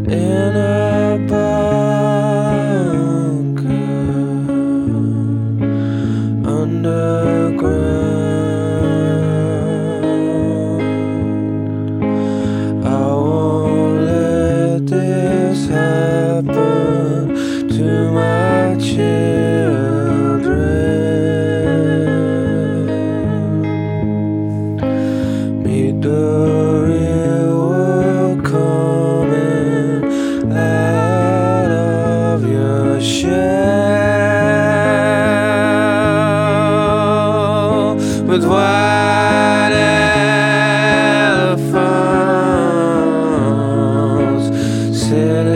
in a bunker underground. I won't let this happen to my children. Meet the real world coming out of your shell with white elephants sitting